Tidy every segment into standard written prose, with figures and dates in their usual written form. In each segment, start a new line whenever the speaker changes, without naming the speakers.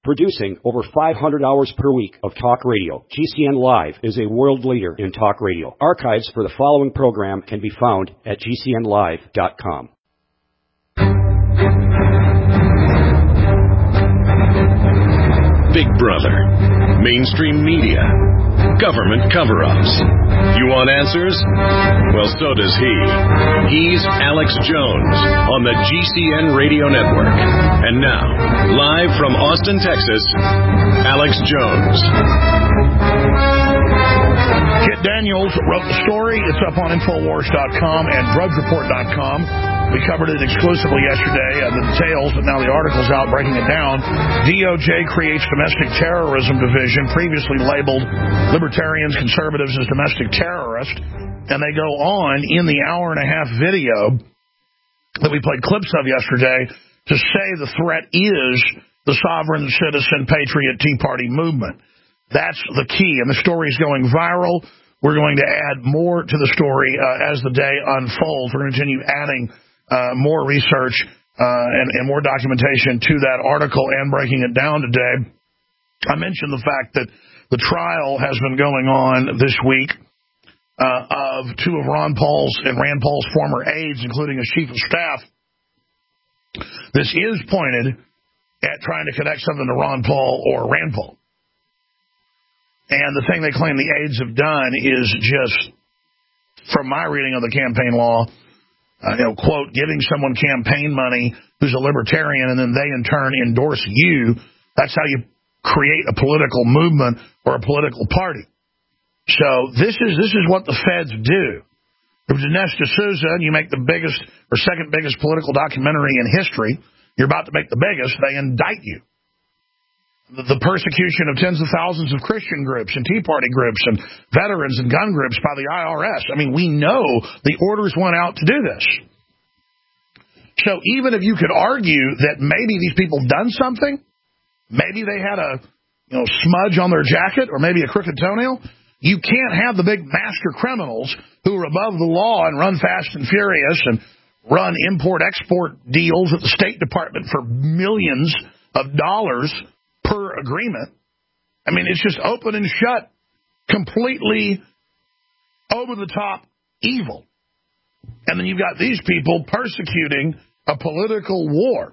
Producing over 500 hours per week of talk radio, GCN Live is a world leader in talk radio. Archives for the following program can be found at GCNlive.com.
Big Brother, mainstream media, government cover-ups. You want answers? Well, so does he. He's Alex Jones on the GCN Radio Network. And now, live from Austin, Texas, Alex Jones.
Kit Daniels wrote the story. It's up on Infowars.com and DrudgeReport.com. We covered it exclusively yesterday, the details, but now the article's out breaking it down. DOJ creates Domestic Terrorism Division, previously labeled libertarians, conservatives as domestic terrorists. And they go on in the hour-and-a-half video that we played clips of yesterday to say the threat is the sovereign citizen patriot Tea Party movement. That's the key, and the story's going viral. We're going to add more to the story as the day unfolds. We're going to continue adding more research and more documentation to that article and breaking it down today. I mentioned the fact that the trial has been going on this week of two of Ron Paul's and Rand Paul's former aides, including his chief of staff. This is pointed at trying to connect something to Ron Paul or Rand Paul. And the thing they claim the aides have done is just, from my reading of the campaign law, quote, giving someone campaign money who's a libertarian and then they in turn endorse you. That's how you create a political movement or a political party. So this is what the feds do. If Dinesh D'Souza and you make the biggest or second biggest political documentary in history, you're about to make the biggest, they indict you. The persecution of tens of thousands of Christian groups and Tea Party groups and veterans and gun groups by the IRS. I mean, we know the orders went out to do this. So even if you could argue that maybe these people done something, maybe they had a smudge on their jacket or maybe a crooked toenail, you can't have the big master criminals who are above the law and run fast and furious and run import-export deals at the State Department for millions of dollars per agreement. I mean, it's just open and shut, completely over-the-top evil. And then you've got these people persecuting a political war,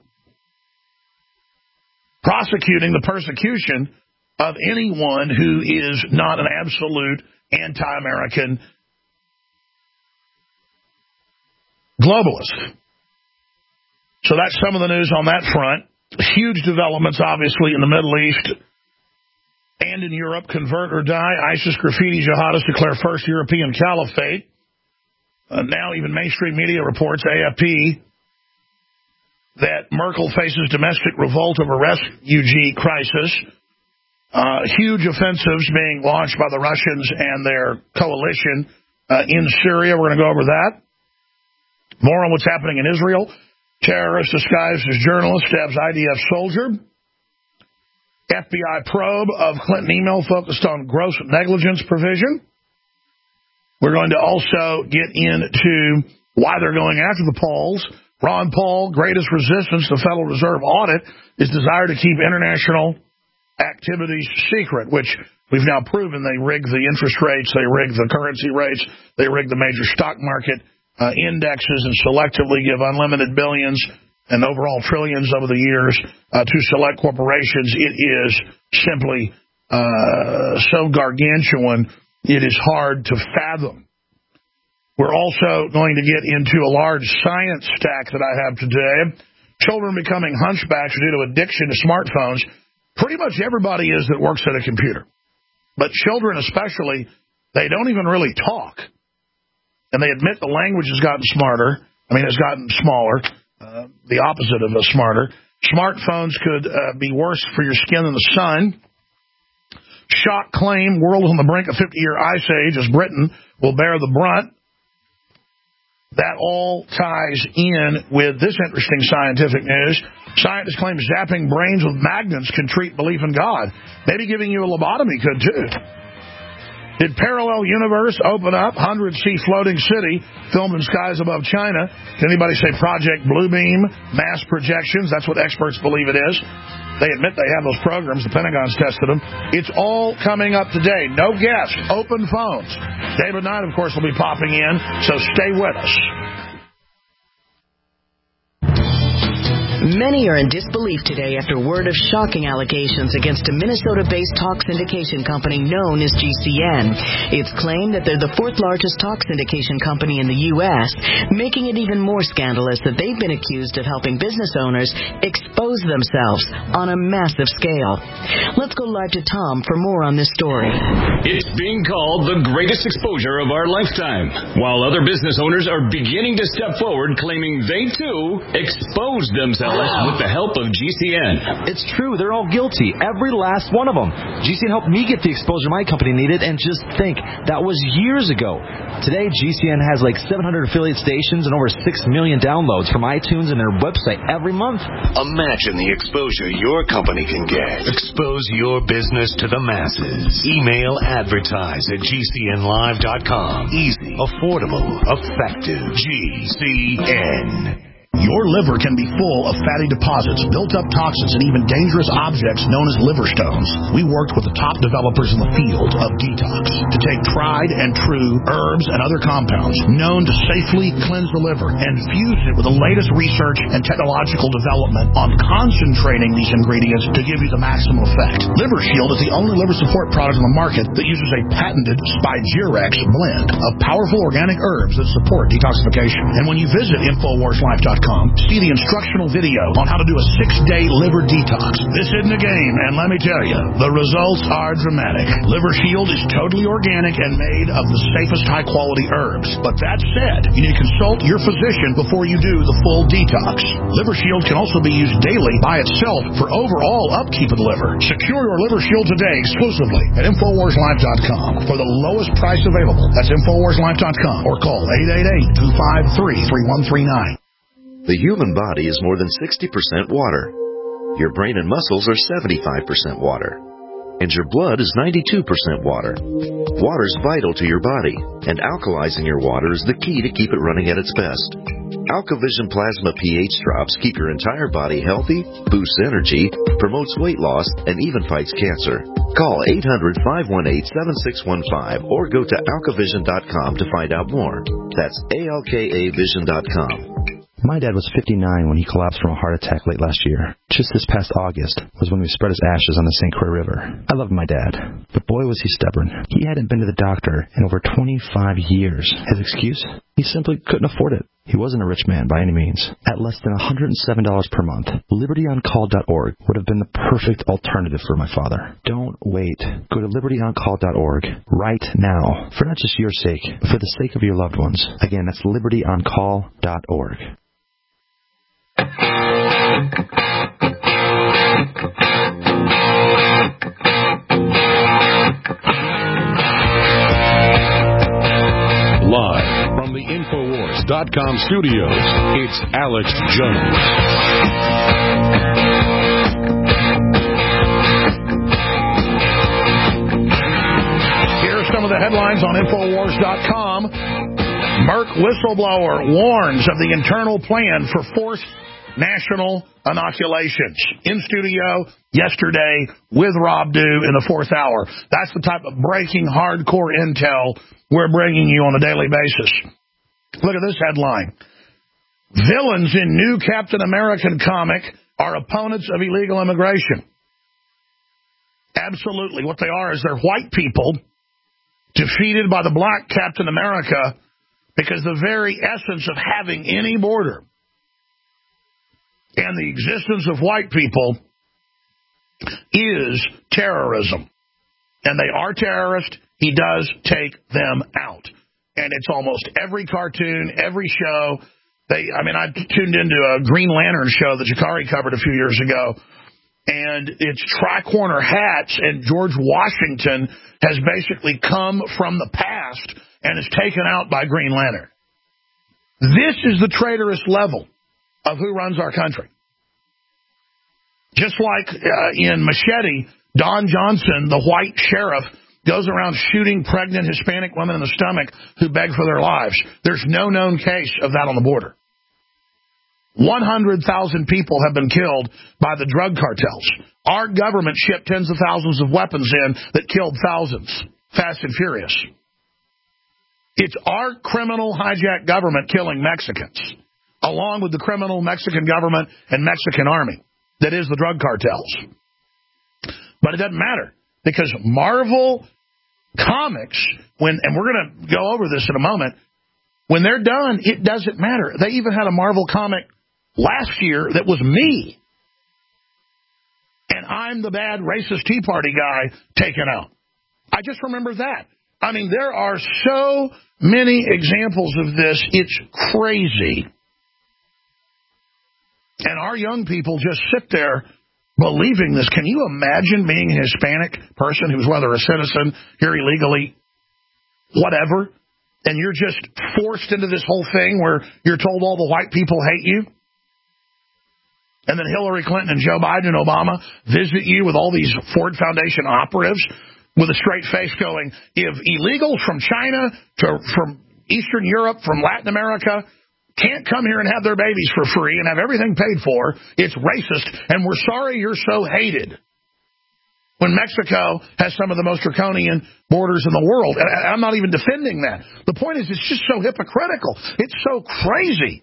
prosecuting the persecution of anyone who is not an absolute anti-American globalist. So that's some of the news on that front. Huge developments, obviously, in the Middle East and in Europe. Convert or die. ISIS graffiti jihadists declare first European caliphate. Now even mainstream media reports, AFP, that Merkel faces domestic revolt over refugee crisis. Huge offensives being launched by the Russians and their coalition in Syria. We're going to go over that. More on what's happening in Israel. Terrorist disguised as journalist stabs IDF soldier. FBI probe of Clinton email focused on gross negligence provision. We're going to also get into why they're going after the Pauls. Ron Paul, greatest resistance to Federal Reserve audit is desire to keep international activities secret, which we've now proven they rig the interest rates, they rig the currency rates, they rig the major stock market indexes and selectively give unlimited billions and overall trillions over the years to select corporations. It is simply so gargantuan, it is hard to fathom. We're also going to get into a large science stack that I have today. Children becoming hunchbacks due to addiction to smartphones. Pretty much everybody is that works at a computer. But children especially, they don't even really talk. And they admit the language has gotten smarter. It's gotten smaller, the opposite of smarter. Smartphones could be worse for your skin than the sun. Shock claim, world on the brink of 50-year ice age as Britain will bear the brunt. That all ties in with this interesting scientific news. Scientists claim zapping brains with magnets can treat belief in God. Maybe giving you a lobotomy could, too. Did Parallel Universe open up? 100-seat floating city filmed in skies above China. Can anybody say Project Bluebeam, mass projections? That's what experts believe it is. They admit they have those programs. The Pentagon's tested them. It's all coming up today. No guests. Open phones. David Knight, of course, will be popping in, so stay with us.
Many are in disbelief today after word of shocking allegations against a Minnesota-based talk syndication company known as GCN. It's claimed that they're the fourth largest talk syndication company in the U.S., making it even more scandalous that they've been accused of helping business owners expose themselves on a massive scale. Let's go live to Tom for more on this story.
It's being called the greatest exposure of our lifetime, while other business owners are beginning to step forward claiming they, too, exposed themselves with the help of GCN.
It's true. They're all guilty. Every last one of them. GCN helped me get the exposure my company needed, and just think, that was years ago. Today, GCN has like 700 affiliate stations and over 6 million downloads from iTunes and their website every month.
Imagine the exposure your company can get. Expose your business to the masses. Email advertise@gcnlive.com. Easy, affordable, effective. GCN.
Your liver can be full of fatty deposits, built-up toxins, and even dangerous objects known as liver stones. We worked with the top developers in the field of detox to take tried and true herbs and other compounds known to safely cleanse the liver and fuse it with the latest research and technological development on concentrating these ingredients to give you the maximum effect. Liver Shield is the only liver support product on the market that uses a patented Spigerex blend of powerful organic herbs that support detoxification. And when you visit InfoWarsLife.com, see the instructional video on how to do a 6-day liver detox. This isn't a game, and let me tell you, the results are dramatic. Liver Shield is totally organic and made of the safest high-quality herbs. But that said, you need to consult your physician before you do the full detox. Liver Shield can also be used daily by itself for overall upkeep of the liver. Secure your Liver Shield today exclusively at InfoWarsLife.com for the lowest price available. That's InfoWarsLife.com or call 888-253-3139.
The human body is more than 60% water. Your brain and muscles are 75% water. And your blood is 92% water. Water is vital to your body, and alkalizing your water is the key to keep it running at its best. AlkaVision Plasma pH drops keep your entire body healthy, boosts energy, promotes weight loss, and even fights cancer. Call 800-518-7615 or go to alkavision.com to find out more. That's ALKAvision.com.
My dad was 59 when he collapsed from a heart attack late last year. Just this past August was when we spread his ashes on the St. Croix River. I loved my dad, but boy was he stubborn. He hadn't been to the doctor in over 25 years. His excuse? He simply couldn't afford it. He wasn't a rich man by any means. At less than $107 per month, LibertyOnCall.org would have been the perfect alternative for my father. Don't wait. Go to LibertyOnCall.org right now, for not just your sake, but for the sake of your loved ones. Again, that's LibertyOnCall.org.
Live from the Infowars.com studios, it's Alex Jones.
Here are some of the headlines on Infowars.com. Merck whistleblower warns of the internal plan for forced national inoculations. In studio yesterday with Rob Dew in the fourth hour. That's the type of breaking hardcore intel we're bringing you on a daily basis. Look at this headline. Villains in new Captain American comic are opponents of illegal immigration. Absolutely. What they are is they're white people defeated by the black Captain America because the very essence of having any border and the existence of white people is terrorism. And they are terrorists. He does take them out. And it's almost every cartoon, every show. I tuned into a Green Lantern show that Jakari covered a few years ago. And it's tricorner hats, and George Washington has basically come from the past and is taken out by Green Lantern. This is the traitorous level of who runs our country. Just like in Machete, Don Johnson, the white sheriff, goes around shooting pregnant Hispanic women in the stomach who beg for their lives. There's no known case of that on the border. 100,000 people have been killed by the drug cartels. Our government shipped tens of thousands of weapons in that killed thousands. Fast and furious. It's our criminal hijack government killing Mexicans, along with the criminal Mexican government and Mexican army that is the drug cartels. But it doesn't matter, because Marvel Comics, and we're going to go over this in a moment, when they're done, it doesn't matter. They even had a Marvel comic last year that was me. And I'm the bad racist Tea Party guy taken out. I just remember that. I mean, there are so many examples of this. It's crazy. And our young people just sit there believing this. Can you imagine being a Hispanic person who's whether a citizen, here illegally, whatever, and you're just forced into this whole thing where you're told all the white people hate you? And then Hillary Clinton and Joe Biden and Obama visit you with all these Ford Foundation operatives with a straight face going, if illegals from China, from Eastern Europe, from Latin America can't come here and have their babies for free and have everything paid for, it's racist, and we're sorry you're so hated. When Mexico has some of the most draconian borders in the world. And I'm not even defending that. The point is, it's just so hypocritical. It's so crazy.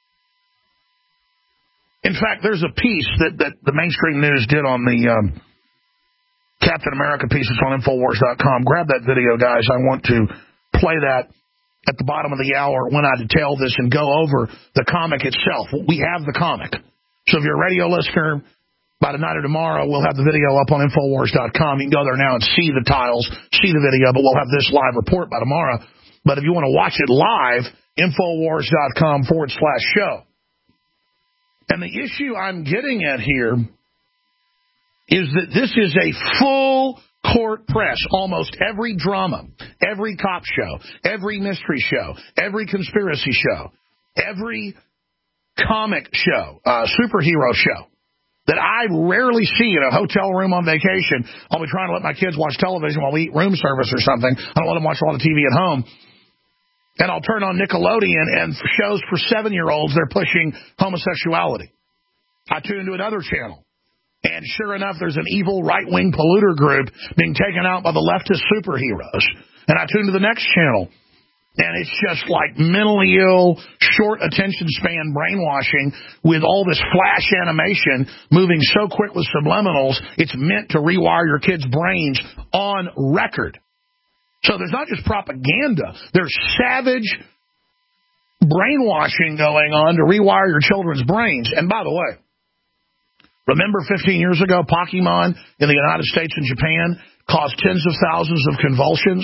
In fact, there's a piece that the mainstream news did on the Captain America piece. It's on Infowars.com. Grab that video, guys. I want to play that at the bottom of the hour when I detail this and go over the comic itself. We have the comic. So if you're a radio listener, by tonight or tomorrow, we'll have the video up on Infowars.com. You can go there now and see the tiles, see the video, but we'll have this live report by tomorrow. But if you want to watch it live, Infowars.com/show. And the issue I'm getting at here is that this is a full court press. Almost every drama, every cop show, every mystery show, every conspiracy show, every comic show, superhero show that I rarely see in a hotel room on vacation. I'll be trying to let my kids watch television while we eat room service or something. I don't let them watch a lot of TV at home. And I'll turn on Nickelodeon, and shows for 7-year-olds, they're pushing homosexuality. I tune into another channel, and sure enough, there's an evil right-wing polluter group being taken out by the leftist superheroes. And I tune to the next channel, and it's just like mentally ill, short attention span brainwashing with all this flash animation moving so quick with subliminals, it's meant to rewire your kids' brains on record. So there's not just propaganda. There's savage brainwashing going on to rewire your children's brains. And by the way, remember 15 years ago, Pokemon in the United States and Japan caused tens of thousands of convulsions?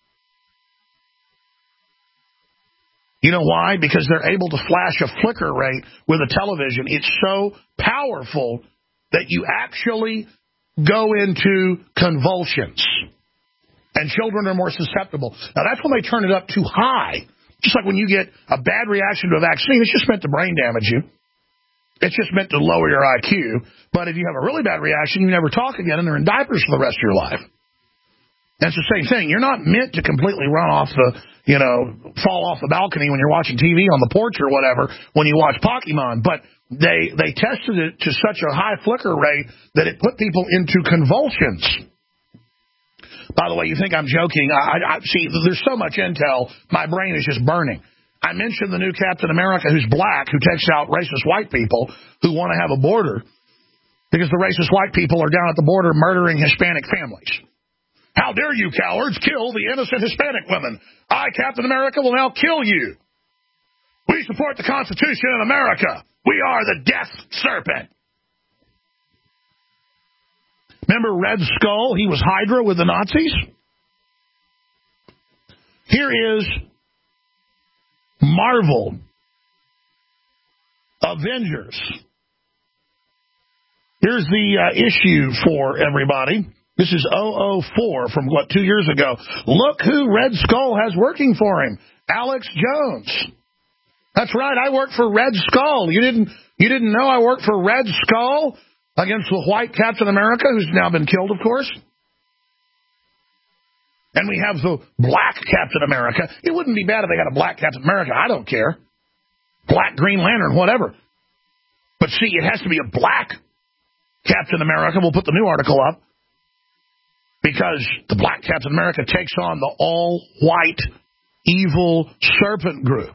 You know why? Because they're able to flash a flicker rate with a television. It's so powerful that you actually go into convulsions. And children are more susceptible. Now, that's when they turn it up too high. Just like when you get a bad reaction to a vaccine, it's just meant to brain damage you. It's just meant to lower your IQ. But if you have a really bad reaction, you never talk again, and they're in diapers for the rest of your life. That's the same thing. You're not meant to completely run off fall off the balcony when you're watching TV on the porch or whatever when you watch Pokemon. But they tested it to such a high flicker rate that it put people into convulsions. By the way, you think I'm joking. I see, there's so much intel, my brain is just burning. I mentioned the new Captain America who's black, who takes out racist white people who want to have a border because the racist white people are down at the border murdering Hispanic families. How dare you, cowards, kill the innocent Hispanic women? I, Captain America, will now kill you. We support the Constitution in America. We are the Death Serpent. Remember Red Skull? He was Hydra with the Nazis. Here is Marvel Avengers. Here's the issue for everybody. This is 004 from, 2 years ago. Look who Red Skull has working for him. Alex Jones. That's right, I work for Red Skull. You didn't know I worked for Red Skull? Against the white Captain America, who's now been killed, of course. And we have the black Captain America. It wouldn't be bad if they got a black Captain America. I don't care. Black Green Lantern, whatever. But see, it has to be a black Captain America. We'll put the new article up. Because the black Captain America takes on the all-white evil serpent group.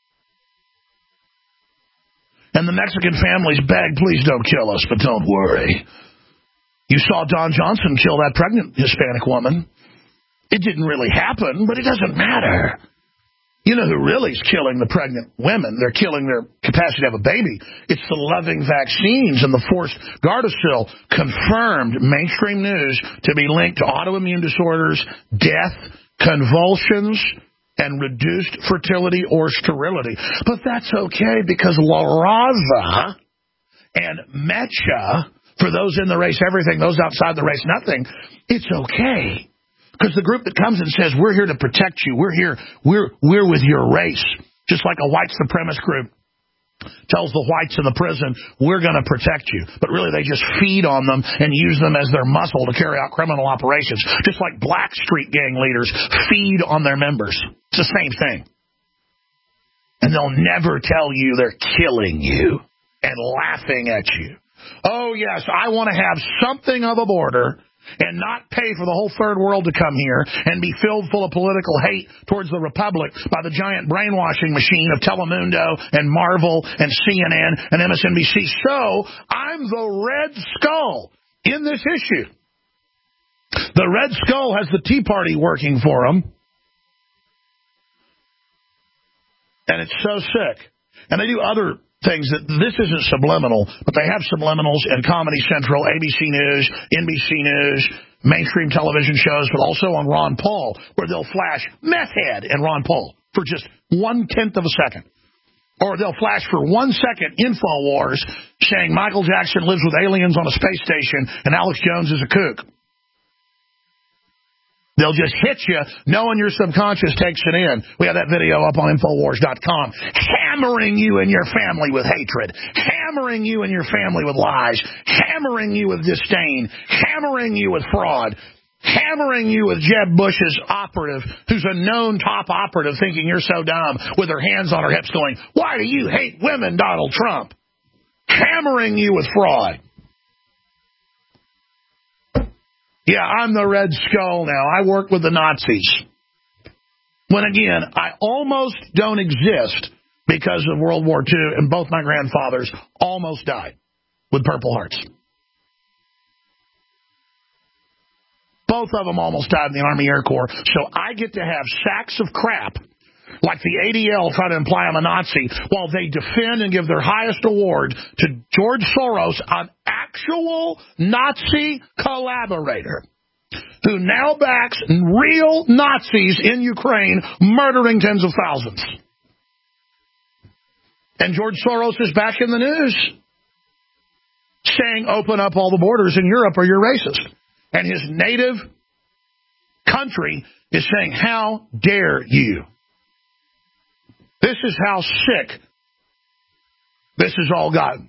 And the Mexican families beg, please don't kill us, but don't worry. You saw Don Johnson kill that pregnant Hispanic woman. It didn't really happen, but it doesn't matter. You know who really is killing the pregnant women? They're killing their capacity to have a baby. It's the loving vaccines and the forced Gardasil, confirmed mainstream news to be linked to autoimmune disorders, death, convulsions, and reduced fertility or sterility. But that's okay because La Raza and Mecha, for those in the race, everything, those outside the race, nothing, it's okay. Because the group that comes and says, we're here to protect you, we're here, we're with your race. Just like a white supremacist group tells the whites in the prison, we're going to protect you. But really they just feed on them and use them as their muscle to carry out criminal operations. Just like black street gang leaders feed on their members. It's the same thing. And they'll never tell you they're killing you and laughing at you. Oh, yes, I want to have something of a border and not pay for the whole third world to come here and be filled full of political hate towards the Republic by the giant brainwashing machine of Telemundo and Marvel and CNN and MSNBC. So I'm the Red Skull in this issue. The Red Skull has the Tea Party working for them. And it's so sick. And they do other things that this isn't subliminal, but they have subliminals in Comedy Central, ABC News, NBC News, mainstream television shows, but also on Ron Paul, where they'll flash meth head in Ron Paul for just 1/10 of a second. Or they'll flash for 1 second InfoWars saying Michael Jackson lives with aliens on a space station and Alex Jones is a kook. They'll just hit you, knowing your subconscious takes it in. We have that video up on Infowars.com. Hammering you and your family with hatred. Hammering you and your family with lies. Hammering you with disdain. Hammering you with fraud. Hammering you with Jeb Bush's operative, who's a known top operative, thinking you're so dumb, with her hands on her hips going, why do you hate women, Donald Trump? Hammering you with fraud. Yeah, I'm the Red Skull now. I work with the Nazis. When, again, I almost don't exist because of World War II, and both my grandfathers almost died with Purple Hearts. Both of them almost died in the Army Air Corps, so I get to have sacks of crap like the ADL try to imply I'm a Nazi, while they defend and give their highest award to George Soros, an actual Nazi collaborator who now backs real Nazis in Ukraine, murdering tens of thousands. And George Soros is back in the news saying, open up all the borders in Europe or you're racist. And his native country is saying, how dare you? This is how sick this has all gotten.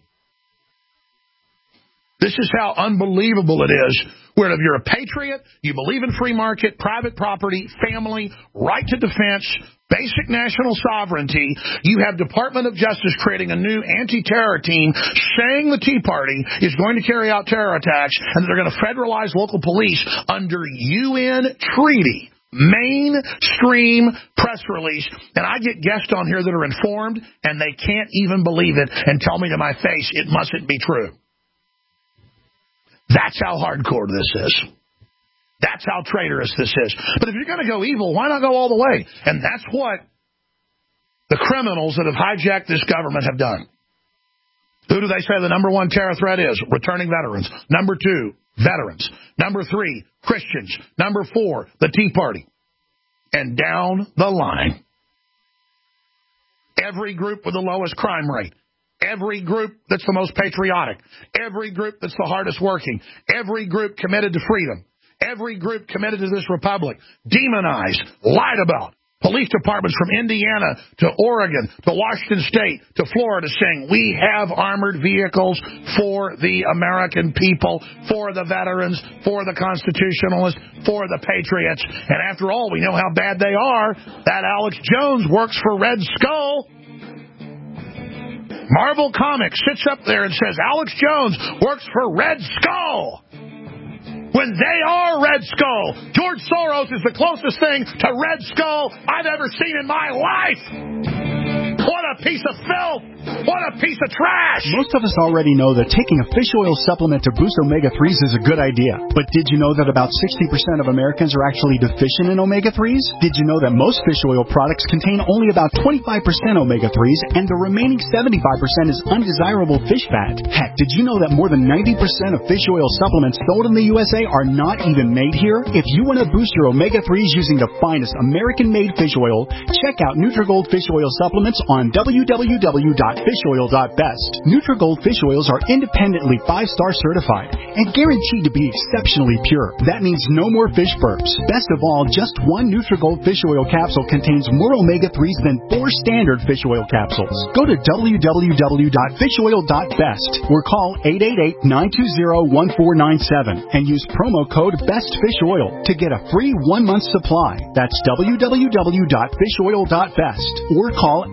This is how unbelievable it is. Where if you're a patriot, you believe in free market, private property, family, right to defense, basic national sovereignty, you have Department of Justice creating a new anti-terror team saying the Tea Party is going to carry out terror attacks and that they're going to federalize local police under UN treaty. Mainstream press release, and I get guests on here that are informed, and they can't even believe it and tell me to my face it mustn't be true. That's how hardcore this is. That's how traitorous this is. But if you're going to go evil, why not go all the way? And that's what the criminals that have hijacked this government have done. Who do they say the number one terror threat is? Returning veterans. Number 2, veterans. Number 3, Christians. Number 4, the Tea Party. And down the line. Every group with the lowest crime rate. Every group that's the most patriotic. Every group that's the hardest working. Every group committed to freedom. Every group committed to this republic. Demonized, lied about, Police departments from Indiana to Oregon to Washington State to Florida saying we have armored vehicles for the American people, for the veterans, for the constitutionalists, for the patriots. And after all, we know how bad they are. That Alex Jones works for Red Skull. Marvel Comics sits up there and says Alex Jones works for Red Skull. When they are Red Skull. George Soros is the closest thing to Red Skull I've ever seen in my life. What a piece of filth. What a piece of trash!
Most of us already know that taking a fish oil supplement to boost omega-3s is a good idea. But did you know that about 60% of Americans are actually deficient in omega-3s? Did you know that most fish oil products contain only about 25% omega-3s and the remaining 75% is undesirable fish fat? Heck, did you know that more than 90% of fish oil supplements sold in the USA are not even made here? If you want to boost your omega-3s using the finest American-made fish oil, check out Nutrigold fish oil supplements on www.fishoil.best. Nutrigold fish oils are independently 5-star certified and guaranteed to be exceptionally pure. That means no more fish burps. Best of all, just one Nutrigold fish oil capsule contains more omega-3s than 4 standard fish oil capsules. Go to www.fishoil.best or call 888-920-1497 and use promo code BESTFISHOIL to get a free 1-month supply. That's www.fishoil.best or call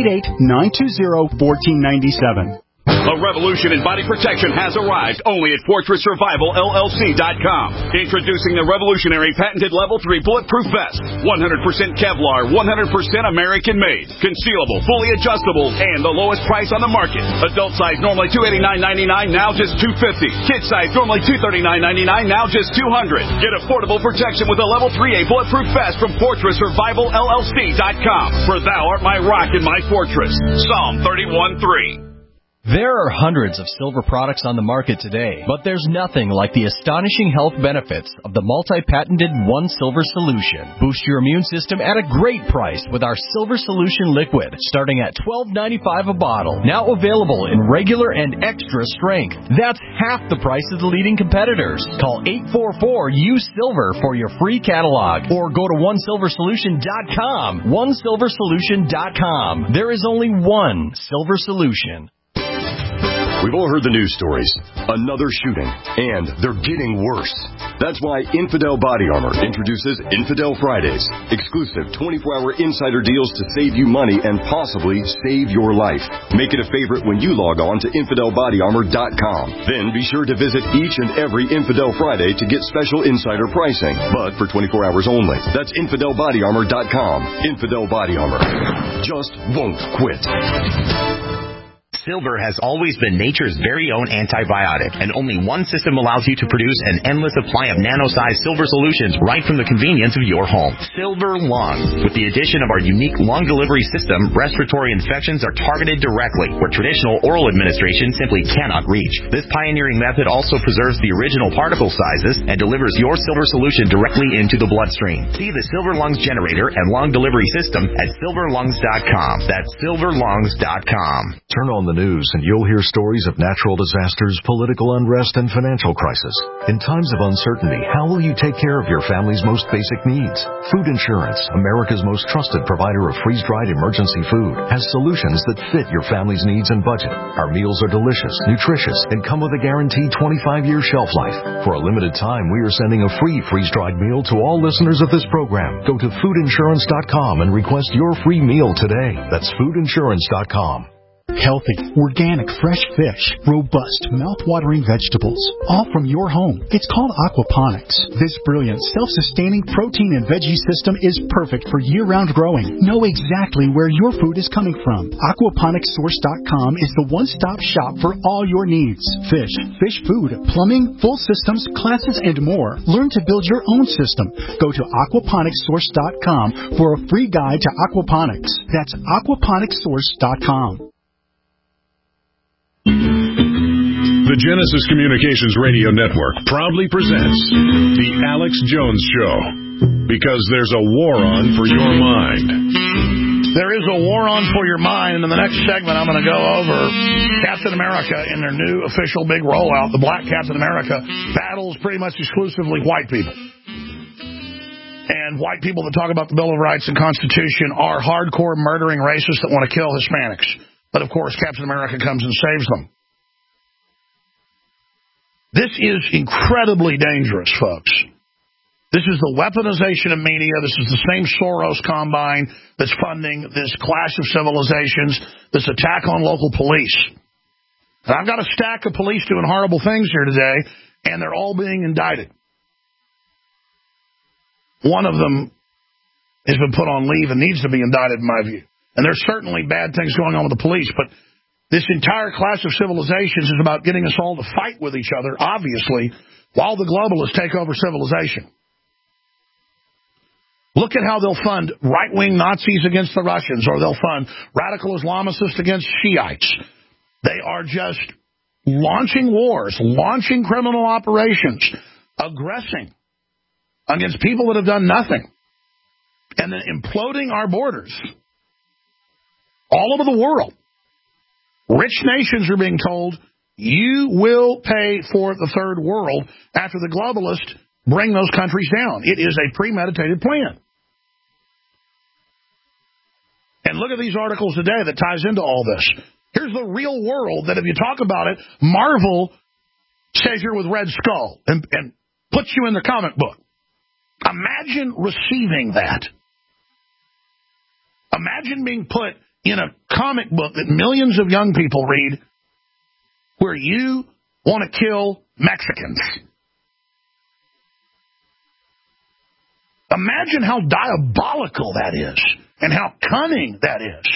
888-920-1497.
A revolution in body protection has arrived only at FortressSurvivalLLC.com. Introducing the revolutionary patented Level 3 Bulletproof Vest. 100% Kevlar, 100% American-made. Concealable, fully adjustable, and the lowest price on the market. Adult size normally $289.99, now just $250. Kid size normally $239.99, now just $200. Get affordable protection with a Level 3A Bulletproof Vest from FortressSurvivalLLC.com. For thou art my rock and my fortress. Psalm 31:3.
There are hundreds of silver products on the market today, but there's nothing like the astonishing health benefits of the multi-patented One Silver Solution. Boost your immune system at a great price with our Silver Solution Liquid, starting at $12.95 a bottle. Now available in regular and extra strength. That's half the price of the leading competitors. Call 844-U-SILVER for your free catalog, or go to OneSilverSolution.com. OneSilverSolution.com. There is only one Silver Solution.
We've all heard the news stories. Another shooting. And they're getting worse. That's why Infidel Body Armor introduces Infidel Fridays. Exclusive 24-hour insider deals to save you money and possibly save your life. Make it a favorite when you log on to InfidelBodyArmor.com. Then be sure to visit each and every Infidel Friday to get special insider pricing. But for 24 hours only. That's InfidelBodyArmor.com. Infidel Body Armor. Just won't quit.
Silver has always been nature's very own antibiotic, and only one system allows you to produce an endless supply of nano-sized silver solutions right from the convenience of your home. Silver Lungs. With the addition of our unique lung delivery system, respiratory infections are targeted directly, where traditional oral administration simply cannot reach. This pioneering method also preserves the original particle sizes and delivers your silver solution directly into the bloodstream. See the Silver Lungs generator and lung delivery system at silverlungs.com. That's silverlungs.com.
Turn on the news and you'll hear stories of natural disasters, political unrest, and financial crisis. In times of uncertainty, how will you take care of your family's most basic needs? Food Insurance, America's most trusted provider of freeze-dried emergency food, has solutions that fit your family's needs and budget. Our meals are delicious, nutritious, and come with a guaranteed 25-year shelf life. For a limited time, we are sending a free freeze-dried meal to all listeners of this program. Go to foodinsurance.com and request your free meal today. That's foodinsurance.com.
Healthy, organic, fresh fish, robust, mouth-watering vegetables, all from your home. It's called aquaponics. This brilliant, self-sustaining protein and veggie system is perfect for year-round growing. Know exactly where your food is coming from. Aquaponicssource.com is the one-stop shop for all your needs. Fish, fish food, plumbing, full systems, classes, and more. Learn to build your own system. Go to aquaponicssource.com for a free guide to aquaponics. That's aquaponicssource.com.
The Genesis Communications Radio Network proudly presents The Alex Jones Show, because there's a war on for your mind.
There is a war on for your mind, and in the next segment I'm going to go over Captain America in their new official big rollout. The Black Captain America battles pretty much exclusively white people. And And white people that talk about the Bill of Rights and Constitution are hardcore murdering racists that want to kill Hispanics. But, of course, Captain America comes and saves them. This is incredibly dangerous, folks. This is the weaponization of media. This is the same Soros combine that's funding this clash of civilizations, this attack on local police. And I've got a stack of police doing horrible things here today, and they're all being indicted. One of them has been put on leave and needs to be indicted, in my view. And there's certainly bad things going on with the police, but this entire clash of civilizations is about getting us all to fight with each other, obviously, while the globalists take over civilization. Look at how they'll fund right-wing Nazis against the Russians, or they'll fund radical Islamicists against Shiites. They are just launching wars, launching criminal operations, aggressing against people that have done nothing, and then imploding our borders all over the world. Rich nations are being told, you will pay for the third world after the globalists bring those countries down. It is a premeditated plan. And look at these articles today that ties into all this. Here's the real world that if you talk about it, Marvel says you're with Red Skull and puts you in the comic book. Imagine receiving that. Imagine being put in a comic book that millions of young people read where you want to kill Mexicans. Imagine how diabolical that is and how cunning that is.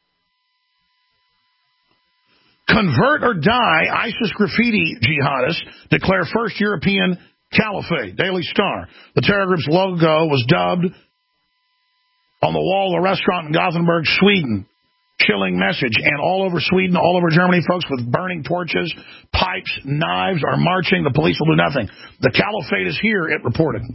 Convert or die, ISIS graffiti jihadists declare first European caliphate. Daily Star. The terror group's logo was dubbed on the wall of a restaurant in Gothenburg, Sweden. Chilling message. And all over Sweden, all over Germany, folks with burning torches, pipes, knives are marching. The police will do nothing. The caliphate is here, it reported.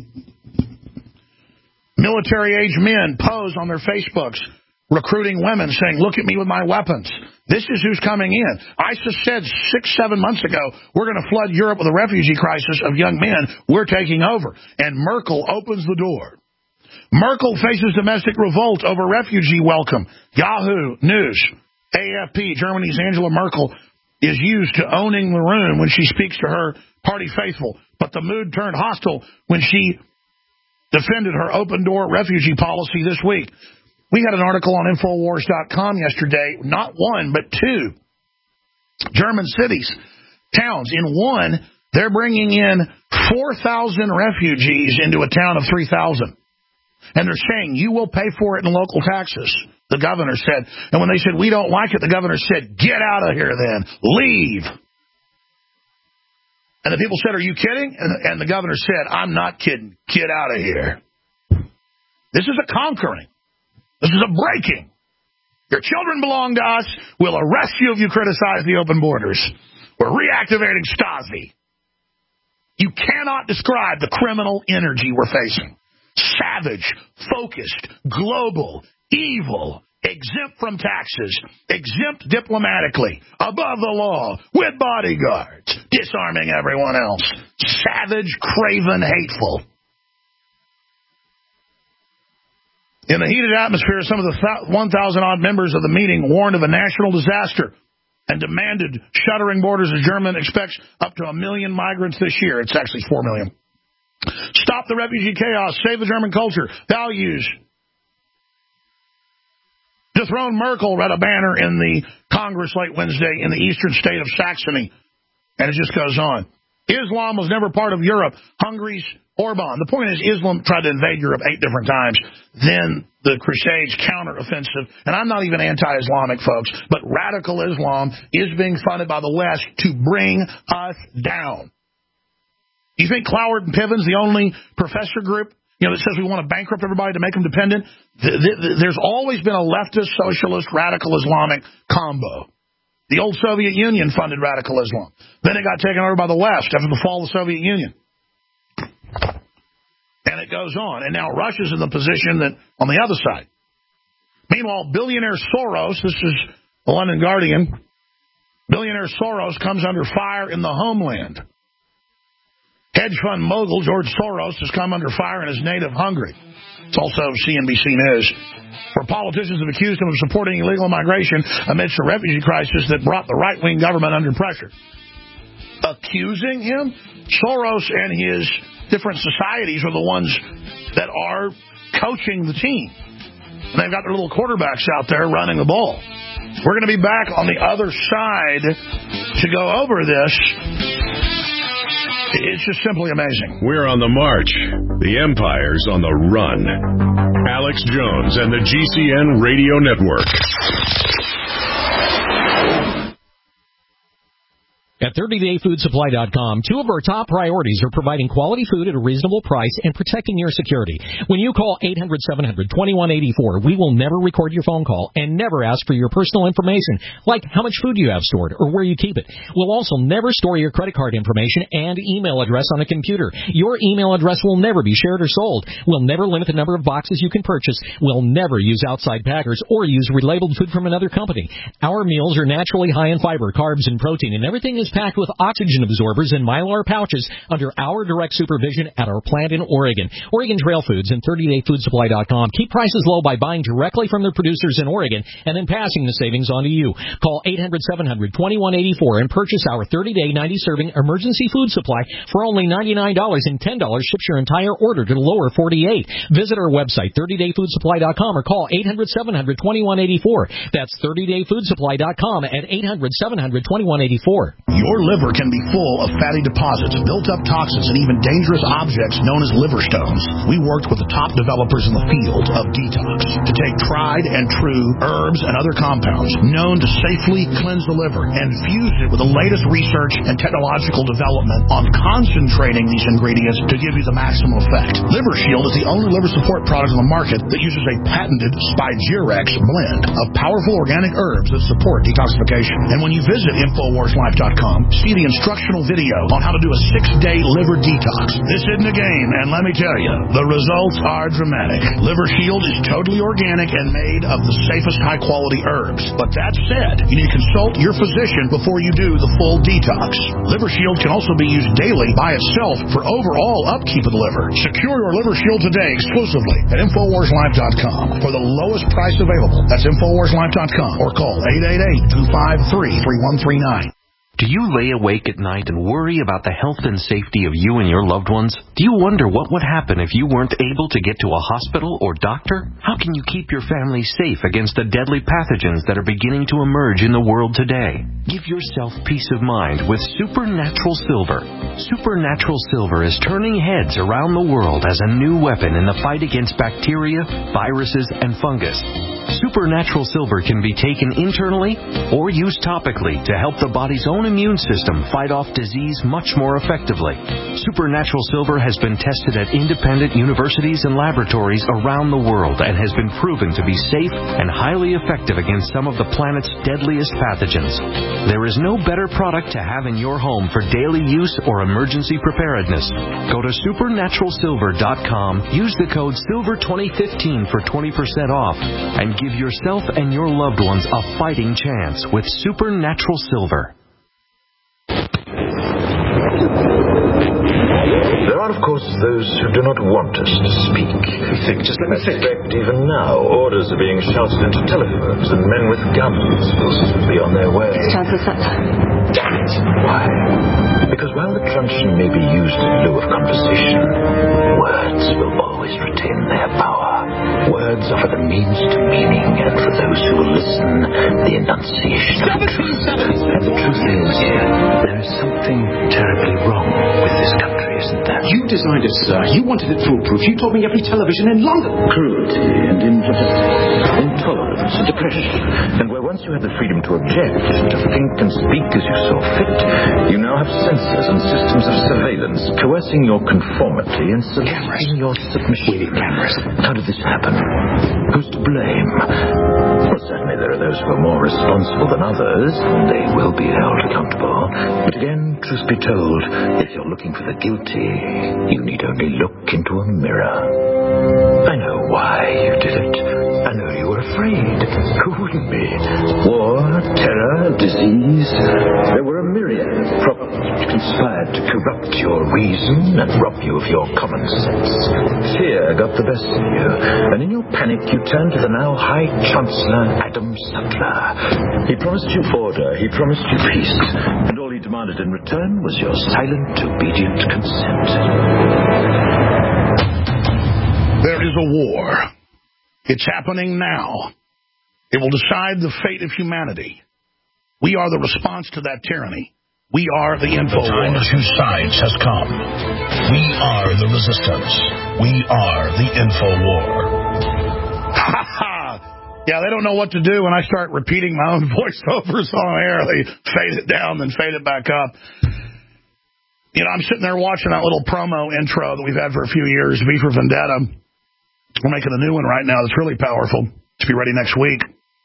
Military-age men pose on their Facebooks, recruiting women, saying, look at me with my weapons. This is who's coming in. ISIS said 6-7 months ago, we're going to flood Europe with a refugee crisis of young men. We're taking over. And Merkel opens the door. Merkel faces domestic revolt over refugee welcome. Yahoo News. AFP, Germany's Angela Merkel, is used to owning the room when she speaks to her party faithful. But the mood turned hostile when she defended her open-door refugee policy this week. We had an article on Infowars.com yesterday, not one, but two German cities, towns. In one, they're bringing in 4,000 refugees into a town of 3,000. And they're saying, you will pay for it in local taxes, the governor said. And when they said, we don't like it, the governor said, get out of here then. Leave. And the people said, are you kidding? And the governor said, I'm not kidding. Get out of here. This is a conquering. This is a breaking. Your children belong to us. We'll arrest you if you criticize the open borders. We're reactivating Stasi. You cannot describe the criminal energy we're facing. Savage, focused, global, evil, exempt from taxes, exempt diplomatically, above the law, with bodyguards, disarming everyone else. Savage, craven, hateful. In the heated atmosphere, some of the 1,000-odd members of the meeting warned of a national disaster and demanded shuttering borders as Germany expects up to 1 million migrants this year. It's actually 4 million. Stop the refugee chaos. Save the German culture. Values. Dethroned Merkel read a banner in the Congress late Wednesday in the eastern state of Saxony. And it just goes on. Islam was never part of Europe. Hungary's Orban. The point is, Islam tried to invade Europe 8 different times. Then the Crusades counteroffensive. And I'm not even anti-Islamic, folks, but radical Islam is being funded by the West to bring us down. You think Cloward and Piven's the only professor group, that says we want to bankrupt everybody to make them dependent? There's always been a leftist, socialist, radical Islamic combo. The old Soviet Union funded radical Islam. Then it got taken over by the West after the fall of the Soviet Union. And it goes on. And now Russia's in the position that on the other side. Meanwhile, billionaire Soros, this is the London Guardian, billionaire Soros comes under fire in the homeland. Hedge fund mogul George Soros has come under fire in his native Hungary. It's also CNBC News, where politicians have accused him of supporting illegal migration amidst a refugee crisis that brought the right-wing government under pressure. Accusing him? Soros and his different societies are the ones that are coaching the team. And they've got their little quarterbacks out there running the ball. We're going to be back on the other side to go over this. It's just simply amazing.
We're on the march. The empire's on the run. Alex Jones and the GCN Radio Network.
At 30dayfoodsupply.com, two of our top priorities are providing quality food at a reasonable price and protecting your security. When you call 800-700-2184, we will never record your phone call and never ask for your personal information, like how much food you have stored or where you keep it. We'll also never store your credit card information and email address on a computer. Your email address will never be shared or sold. We'll never limit the number of boxes you can purchase. We'll never use outside packers or use relabeled food from another company. Our meals are naturally high in fiber, carbs, and protein, and everything is packed with oxygen absorbers and Mylar pouches under our direct supervision at our plant in Oregon. Oregon Trail Foods and 30dayfoodsupply.com keep prices low by buying directly from their producers in Oregon and then passing the savings on to you. Call 800-700-2184 and purchase our 30-day 90-serving emergency food supply for only $99, and $10 ships your entire order to the lower 48. Visit our website, 30dayfoodsupply.com, or call 800-700-2184. That's 30dayfoodsupply.com at 800-700-2184.
Your liver can be full of fatty deposits, built-up toxins, and even dangerous objects known as liver stones. We worked with the top developers in the field of detox to take tried and true herbs and other compounds known to safely cleanse the liver and fuse it with the latest research and technological development on concentrating these ingredients to give you the maximum effect. Liver Shield is the only liver support product on the market that uses a patented Spigerex blend of powerful organic herbs that support detoxification. And when you visit InfoWarsLife.com, see the instructional video on how to do a 6-day liver detox. This isn't a game, and let me tell you, the results are dramatic. Liver Shield is totally organic and made of the safest high-quality herbs. But that said, you need to consult your physician before you do the full detox. Liver Shield can also be used daily by itself for overall upkeep of the liver. Secure your Liver Shield today exclusively at InfoWarsLife.com for the lowest price available. That's InfoWarsLife.com or call 888-253-3139.
Do you lay awake at night and worry about the health and safety of you and your loved ones? Do you wonder what would happen if you weren't able to get to a hospital or doctor? How can you keep your family safe against the deadly pathogens that are beginning to emerge in the world today? Give yourself peace of mind with Supernatural Silver. Supernatural Silver is turning heads around the world as a new weapon in the fight against bacteria, viruses, and fungus. Supernatural Silver can be taken internally or used topically to help the body's own immune system fight off disease much more effectively. Supernatural Silver has been tested at independent universities and laboratories around the world and has been proven to be safe and highly effective against some of the planet's deadliest pathogens. There is no better product to have in your home for daily use or emergency preparedness. Go to supernaturalsilver.com, use the code SILVER2015 for 20% off, and give yourself and your loved ones a fighting chance with Supernatural Silver.
There are, of course, those who do not want us to speak. Just let me think. Even now, orders are being shouted into telephones, and men with guns will soon be on their way.
Chances are.
Damn it. Why? Because while the truncheon may be used in lieu of conversation, words will always retain their power. Words offer the means to meaning, and for those who will listen, the enunciation of the truth. And the truth is, there is something terribly wrong with this country, isn't there?
You designed it, sir. You wanted it foolproof. You told me every television in London.
Cruelty and intolerance and depression. And where once you had the freedom to object, to think and speak as you saw fit, you now have censors and systems of surveillance coercing your conformity and soliciting your submission.
We need cameras.
How did this happen? Who's to blame? Well, certainly there are those who are more responsible than others, and they will be held accountable. But again, truth be told, if you're looking for the guilty, you need only look into a mirror. I know why you did it. I know you were afraid. Who wouldn't be? War, terror, disease. There were a myriad of problems which conspired to corrupt your reason and rob you of your common sense. Fear got the best of you, and in your panic you turned to the now High Chancellor Adam Sutler. He promised you order, he promised you peace, and all he demanded in return was your silent, obedient consent.
There is a war. It's happening now. It will decide the fate of humanity. We are the response to that tyranny. We are the InfoWars. The time to choose sides has come. We are the resistance. We are the InfoWar. Ha ha! Yeah, they don't know what to do when I start repeating my own voiceovers on air. They fade it down, then fade it back up. You know, I'm sitting there watching that little promo intro that we've had for a few years, V for Vendetta. We're making a new one right now that's really powerful to be ready next week.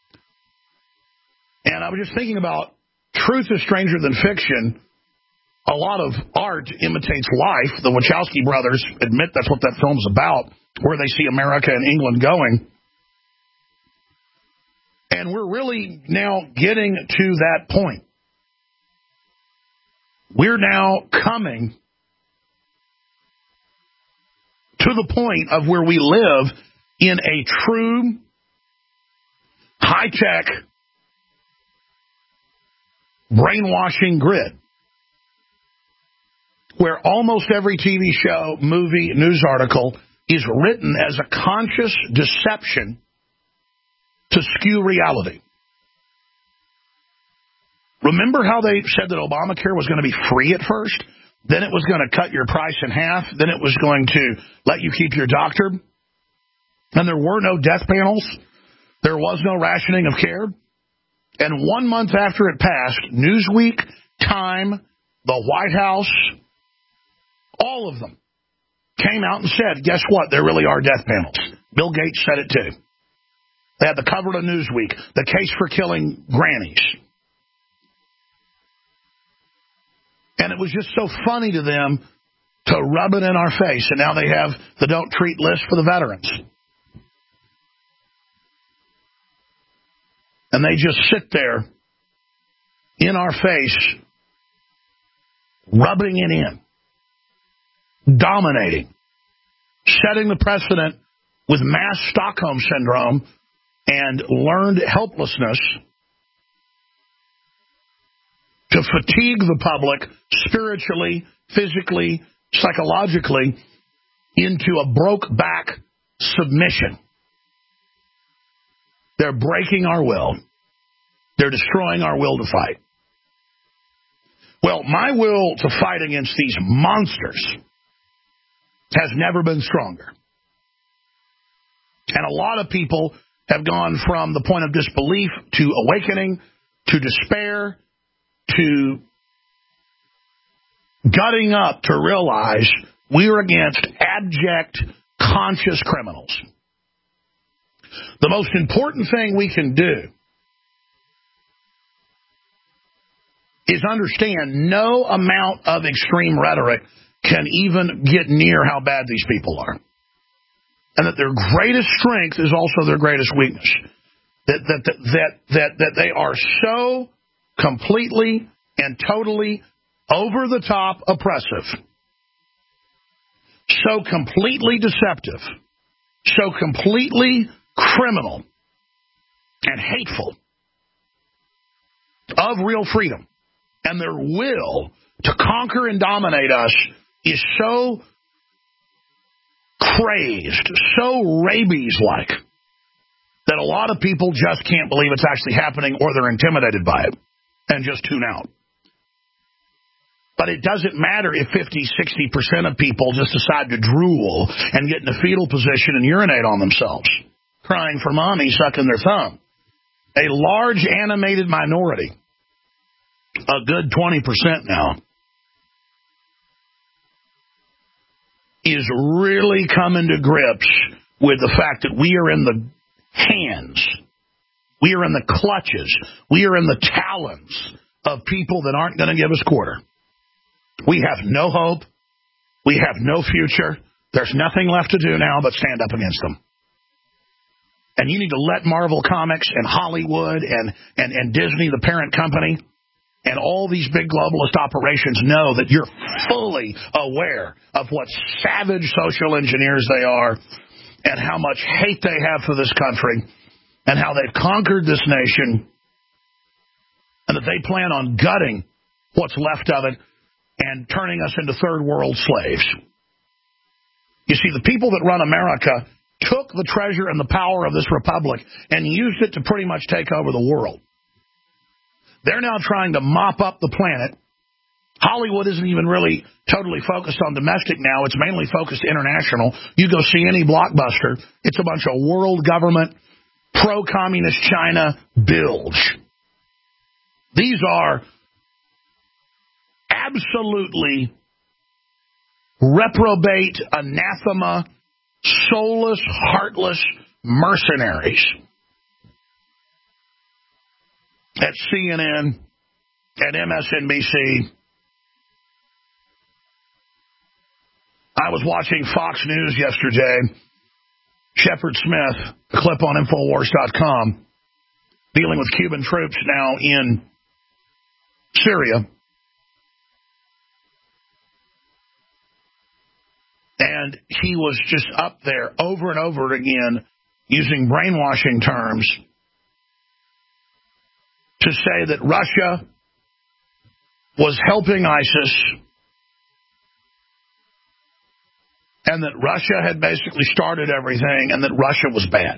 And I was just thinking about truth is stranger than fiction. A lot of art imitates life. The Wachowski brothers admit that's what that film's about, where they see America and England going. And we're really now getting to that point. We're now coming to the point of where we live in a true high-tech brainwashing grid where almost every TV show, movie, news article is written as a conscious deception to skew reality. Remember how they said that Obamacare was going to be free at first? Then it was going to cut your price in half. Then it was going to let you keep your doctor. And there were no death panels. There was no rationing of care. And 1 month after it passed, Newsweek, Time, the White House, all of them came out and said, guess what? There really are death panels. Bill Gates said it too. They had the cover of Newsweek, the case for killing grannies. And it was just so funny to them to rub it in our face. And now they have the don't treat list for the veterans. And they just sit there in our face, rubbing it in, dominating, setting the precedent with mass Stockholm syndrome and learned helplessness to fatigue the public spiritually, physically, psychologically into a broke-back submission. They're breaking our will. They're destroying our will to fight. Well, my will to fight against these monsters has never been stronger. And a lot of people have gone from the point of disbelief to awakening, to despair, to gutting up to realize we're against abject, conscious criminals. The most important thing we can do is understand no amount of extreme rhetoric can even get near how bad these people are. And that their greatest strength is also their greatest weakness. That they are so completely and totally over the top oppressive, so completely deceptive, so completely criminal and hateful of real freedom. And their will to conquer and dominate us is so crazed, so rabies-like, that a lot of people just can't believe it's actually happening, or they're intimidated by it and just tune out. But it doesn't matter if 50, 60% of people just decide to drool and get in a fetal position and urinate on themselves, crying for mommy, sucking their thumb. A large animated minority, a good 20% now, is really coming to grips with the fact that we are in the hands, we are in the clutches, we are in the talons of people that aren't going to give us quarter. We have no hope. We have no future. There's nothing left to do now but stand up against them. And you need to let Marvel Comics and Hollywood and Disney, the parent company, And all these big globalist operations know that you're fully aware of what savage social engineers they are and how much hate they have for this country and how they've conquered this nation and that they plan on gutting what's left of it and turning us into third world slaves. You see, the people that run America took the treasure and the power of this republic and used it to pretty much take over the world. They're now trying to mop up the planet. Hollywood isn't even really totally focused on domestic now. It's mainly focused international. You go see any blockbuster, it's a bunch of world government, pro-communist China bilge. These are absolutely reprobate, anathema, soulless, heartless mercenaries. At CNN, at MSNBC. I was watching Fox News yesterday. Shepard Smith, a clip on Infowars.com, dealing with Cuban troops now in Syria. And he was just up there over and over again using brainwashing terms to say that Russia was helping ISIS and that Russia had basically started everything and that Russia was bad.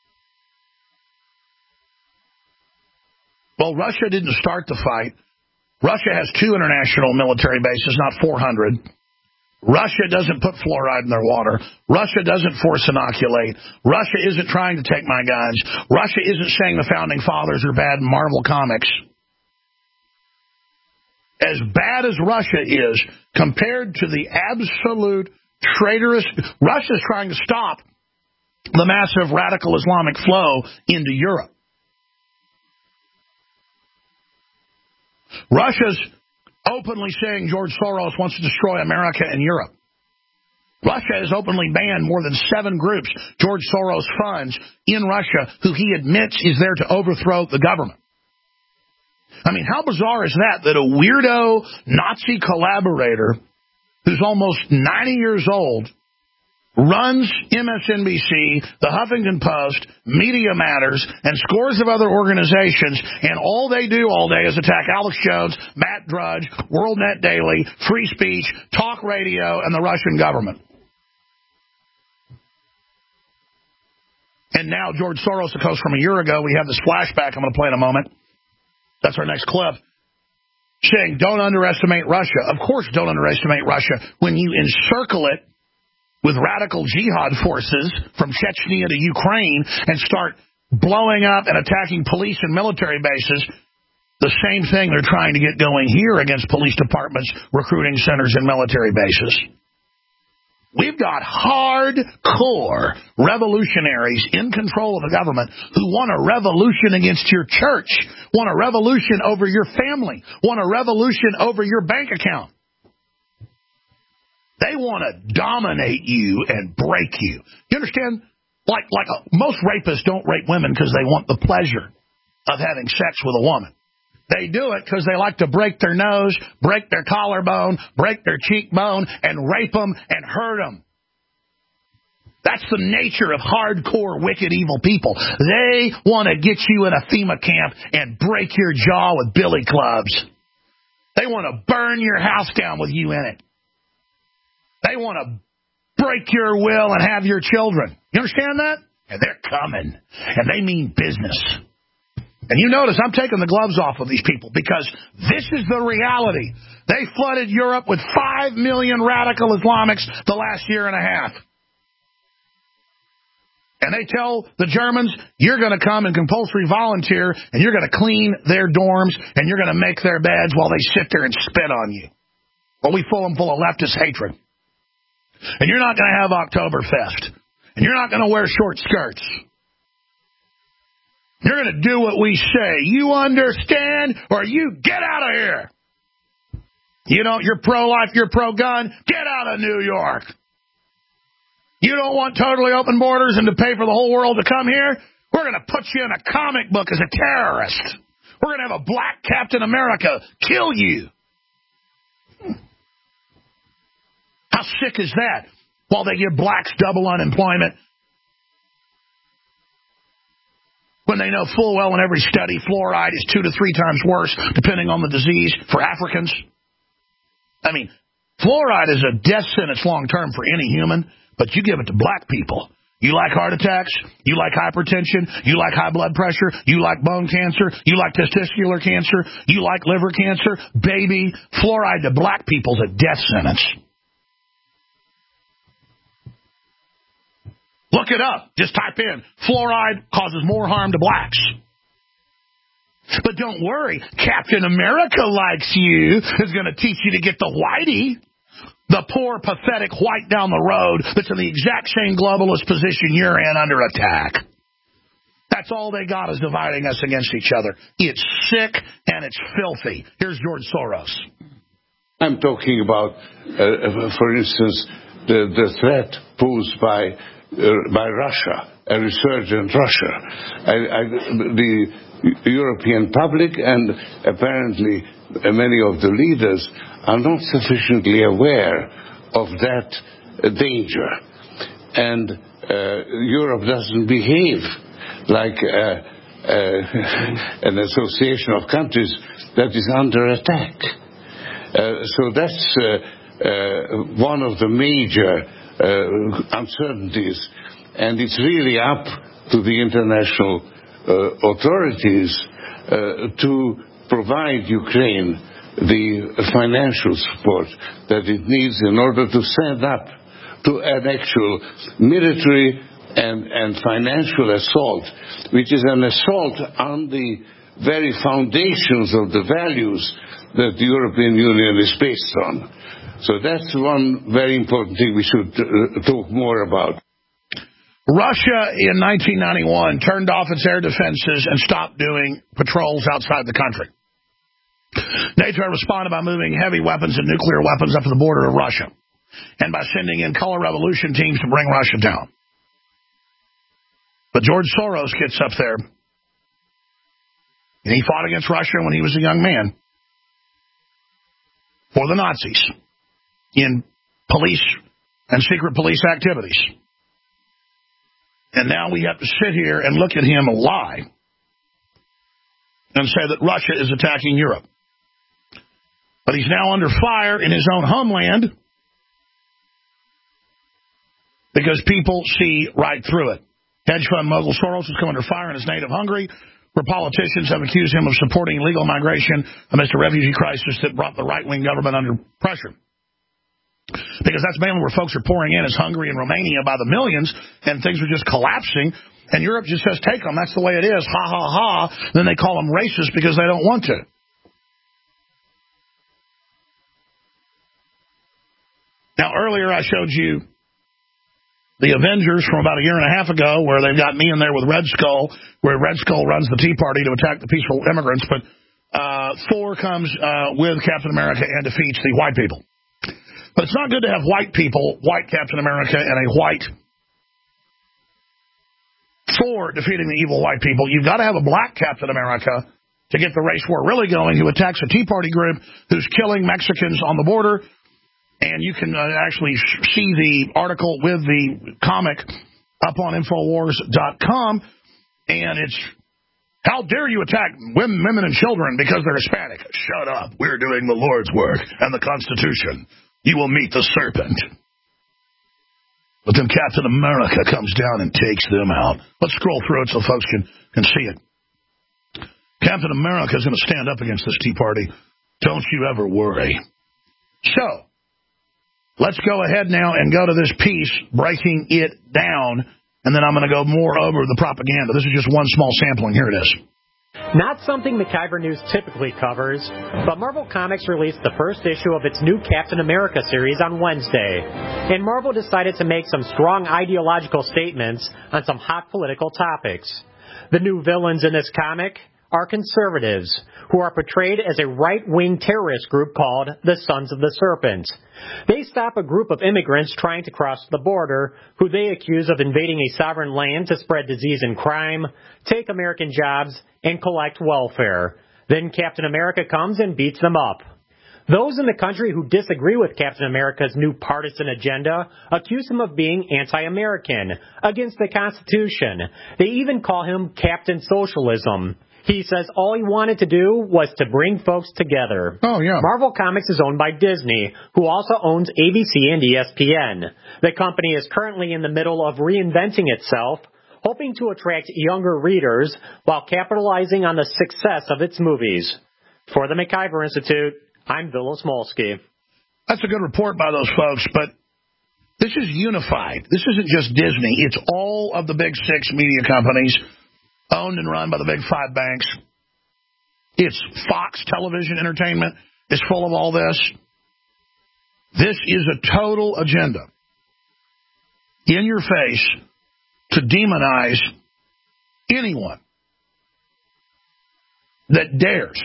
Well, Russia didn't start the fight. Russia has 2 international military bases, not 400. Russia doesn't put fluoride in their water. Russia doesn't force inoculate. Russia isn't trying to take my guns. Russia isn't saying the founding fathers are bad in Marvel Comics. As bad as Russia is, compared to the absolute traitorous, Russia's trying to stop the massive radical Islamic flow into Europe. Russia's openly saying George Soros wants to destroy America and Europe. Russia has openly banned more than 7 groups George Soros funds in Russia who he admits is there to overthrow the government. I mean, how bizarre is that a weirdo Nazi collaborator who's almost 90 years old runs MSNBC, the Huffington Post, Media Matters, and scores of other organizations, and all they do all day is attack Alex Jones, Matt Drudge, WorldNet Daily, free speech, talk radio, and the Russian government. And now George Soros, of course, from a year ago, we have this flashback I'm going to play in a moment. That's our next clip. Saying, don't underestimate Russia. Of course, don't underestimate Russia when you encircle it with radical jihad forces from Chechnya to Ukraine and start blowing up and attacking police and military bases, the same thing they're trying to get going here against police departments, recruiting centers, and military bases. We've got hardcore revolutionaries in control of the government who want a revolution against your church, want a revolution over your family, want a revolution over your bank account. They want to dominate you and break you. You understand? Like most rapists don't rape women because they want the pleasure of having sex with a woman. They do it because they like to break their nose, break their collarbone, break their cheekbone, and rape them and hurt them. That's the nature of hardcore, wicked, evil people. They want to get you in a FEMA camp and break your jaw with billy clubs. They want to burn your house down with you in it. They want to break your will and have your children. You understand that? And they're coming. And they mean business. And you notice I'm taking the gloves off of these people because this is the reality. They flooded Europe with 5 million radical Islamics the last year and a half. And they tell the Germans, you're going to come and compulsory volunteer, and you're going to clean their dorms, and you're going to make their beds while they sit there and spit on you. Well, we fill them full of leftist hatred. And you're not going to have Oktoberfest. And you're not going to wear short skirts. You're going to do what we say. You understand? Or you get out of here. You know, you're pro-life, you're pro-gun. Get out of New York. You don't want totally open borders and to pay for the whole world to come here? We're going to put you in a comic book as a terrorist. We're going to have a black Captain America kill you. How sick is that? While they give blacks double unemployment, when they know full well in every study fluoride is 2 to 3 times worse, depending on the disease, for Africans. I mean, fluoride is a death sentence long-term for any human, but you give it to black people. You like heart attacks, you like hypertension, you like high blood pressure, you like bone cancer, you like testicular cancer, you like liver cancer. Baby, fluoride to black people is a death sentence. Look it up. Just type in, fluoride causes more harm to blacks. But don't worry, Captain America likes you, is going to teach you to get the whitey. The poor, pathetic white down the road that's in the exact same globalist position you're in under attack. That's all they got is dividing us against each other. It's sick and it's filthy. Here's George Soros.
I'm talking about, for instance, the threat posed by Russia, a resurgent Russia. The European public and apparently many of the leaders are not sufficiently aware of that danger. And Europe doesn't behave like an association of countries that is under attack. So that's one of the major uncertainties, and it's really up to the international authorities to provide Ukraine the financial support that it needs in order to stand up to an actual military and financial assault, which is an assault on the very foundations of the values that the European Union is based on. So that's one very important thing we should talk more about.
Russia in 1991 turned off its air defenses and stopped doing patrols outside the country. NATO responded by moving heavy weapons and nuclear weapons up to the border of Russia and by sending in color revolution teams to bring Russia down. But George Soros gets up there, and he fought against Russia when he was a young man for the Nazis in police and secret police activities. And now we have to sit here and look at him lie and say that Russia is attacking Europe. But he's now under fire in his own homeland because people see right through it. Hedge fund mogul Soros has come under fire in his native Hungary, where politicians have accused him of supporting illegal migration amidst a refugee crisis that brought the right-wing government under pressure. Because that's mainly where folks are pouring in, is Hungary and Romania by the millions, and things are just collapsing, and Europe just says, take them, that's the way it is, ha, ha, ha. Then they call them racist because they don't want to. Now, earlier I showed you the Avengers from about a year and a half ago, where they've got me in there with Red Skull, where Red Skull runs the Tea Party to attack the peaceful immigrants, but Thor comes with Captain America and defeats the white people. But it's not good to have white people, white Captain America, and a white Thor defeating the evil white people. You've got to have a black Captain America to get the race war really going, who attacks a Tea Party group who's killing Mexicans on the border. And you can actually see the article with the comic up on Infowars.com. And it's, how dare you attack women and children because they're Hispanic? Shut up. We're doing the Lord's work and the Constitution. You will meet the serpent. But then Captain America comes down and takes them out. Let's scroll through it so folks can see it. Captain America is going to stand up against this Tea Party. Don't you ever worry. So, let's go ahead now and go to this piece, breaking it down, and then I'm going to go more over the propaganda. This is just one small sampling. Here it is.
Not something MacIver News typically covers, but Marvel Comics released the first issue of its new Captain America series on Wednesday, and Marvel decided to make some strong ideological statements on some hot political topics. The new villains in this comic are conservatives, who are portrayed as a right-wing terrorist group called the Sons of the Serpent. They stop a group of immigrants trying to cross the border, who they accuse of invading a sovereign land to spread disease and crime, take American jobs, and collect welfare. Then Captain America comes and beats them up. Those in the country who disagree with Captain America's new partisan agenda accuse him of being anti-American, against the Constitution. They even call him Captain Socialism. He says all he wanted to do was to bring folks together.
Oh, yeah.
Marvel Comics is owned by Disney, who also owns ABC and ESPN. The company is currently in the middle of reinventing itself, hoping to attract younger readers while capitalizing on the success of its movies. For the MacIver Institute, I'm Bill Osmolsky.
That's a good report by those folks, but this is unified. This isn't just Disney. It's all of the big six media companies owned and run by the big five banks. It's Fox Television Entertainment is full of all this. This is a total agenda in your face to demonize anyone that dares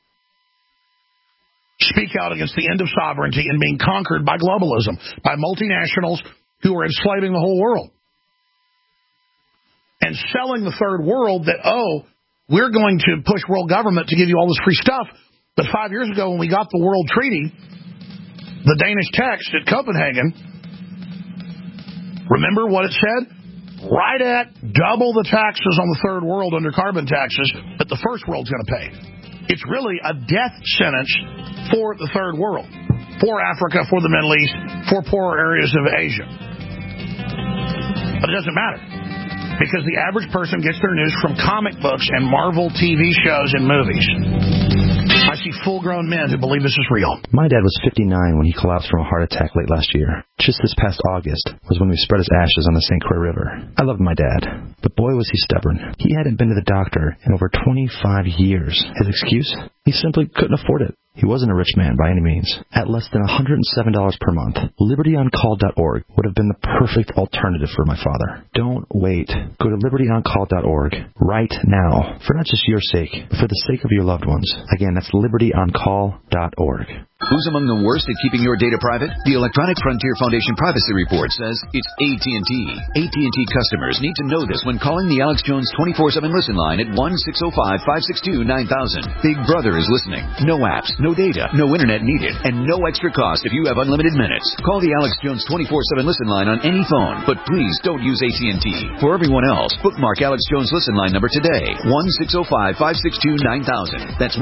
speak out against the end of sovereignty and being conquered by globalism, by multinationals who are enslaving the whole world. And selling the third world that, we're going to push world government to give you all this free stuff. But 5 years ago when we got the World Treaty, the Danish text at Copenhagen, remember what it said? Right at double the taxes on the third world under carbon taxes that the first world's going to pay. It's really a death sentence for the third world, for Africa, for the Middle East, for poorer areas of Asia. But it doesn't matter, because the average person gets their news from comic books and Marvel TV shows and movies. I see full-grown men who believe this is real.
My dad was 59 when he collapsed from a heart attack late last year. Just this past August was when we spread his ashes on the St. Croix River. I loved my dad, but boy was he stubborn. He hadn't been to the doctor in over 25 years. His excuse? He simply couldn't afford it. He wasn't a rich man by any means. At less than $107 per month, LibertyOnCall.org would have been the perfect alternative for my father. Don't wait. Go to LibertyOnCall.org right now, for not just your sake, but for the sake of your loved ones. Again, that's LibertyOnCall.org.
Who's among the worst at keeping your data private? The Electronic Frontier Foundation Privacy Report says it's AT&T. AT&T customers need to know this when calling the Alex Jones 24/7 listen line at 1-605-562-9000. Big Brother is listening. No apps, no data, no internet needed, and no extra cost if you have unlimited minutes. Call the Alex Jones 24/7 listen line on any phone, but please don't use AT&T. For everyone else, bookmark Alex Jones listen line number today, 1-605-562-9000. That's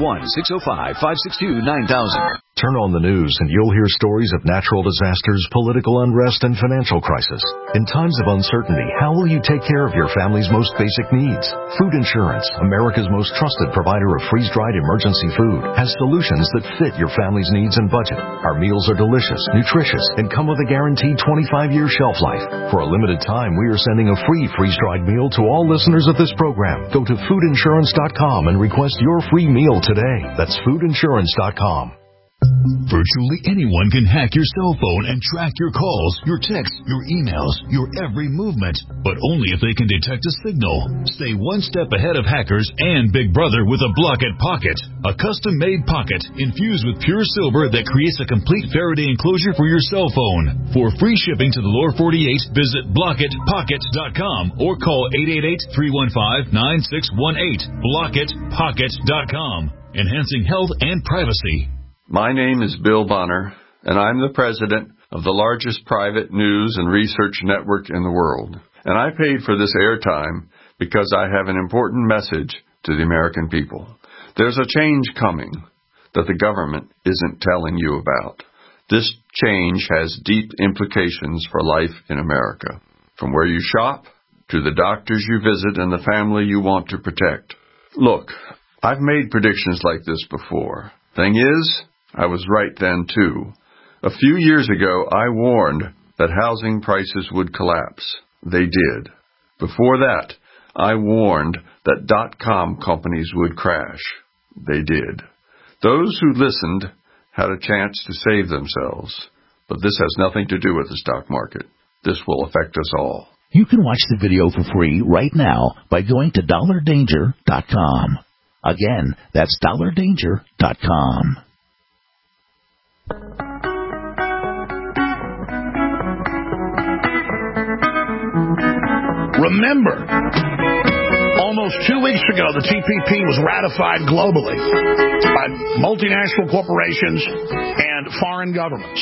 1-605-562-9000.
Turn on the news and you'll hear stories of natural disasters, political unrest, and financial crisis. In times of uncertainty, how will you take care of your family's most basic needs? Food Insurance, America's most trusted provider of freeze-dried emergency food, has solutions that fit your family's needs and budget. Our meals are delicious, nutritious, and come with a guaranteed 25-year shelf life. For a limited time, we are sending a free freeze-dried meal to all listeners of this program. Go to foodinsurance.com and request your free meal today. That's foodinsurance.com.
Virtually anyone can hack your cell phone and track your calls, your texts, your emails, your every movement, but only if they can detect a signal. Stay one step ahead of hackers and Big Brother with a Blockit Pocket, a custom-made pocket infused with pure silver that creates a complete Faraday enclosure for your cell phone. For free shipping to the lower 48, visit BlockitPocket.com or call 888-315-9618. BlockitPocket.com, enhancing health and privacy.
My name is Bill Bonner, and I'm the president of the largest private news and research network in the world. And I paid for this airtime because I have an important message to the American people. There's a change coming that the government isn't telling you about. This change has deep implications for life in America, from where you shop to the doctors you visit and the family you want to protect. Look, I've made predictions like this before. Thing is, I was right then, too. A few years ago, I warned that housing prices would collapse. They did. Before that, I warned that .com companies would crash. They did. Those who listened had a chance to save themselves. But this has nothing to do with the stock market. This will affect us all.
You can watch the video for free right now by going to DollarDanger.com. Again, that's DollarDanger.com.
Remember, on Almost 2 weeks ago, the TPP was ratified globally by multinational corporations and foreign governments.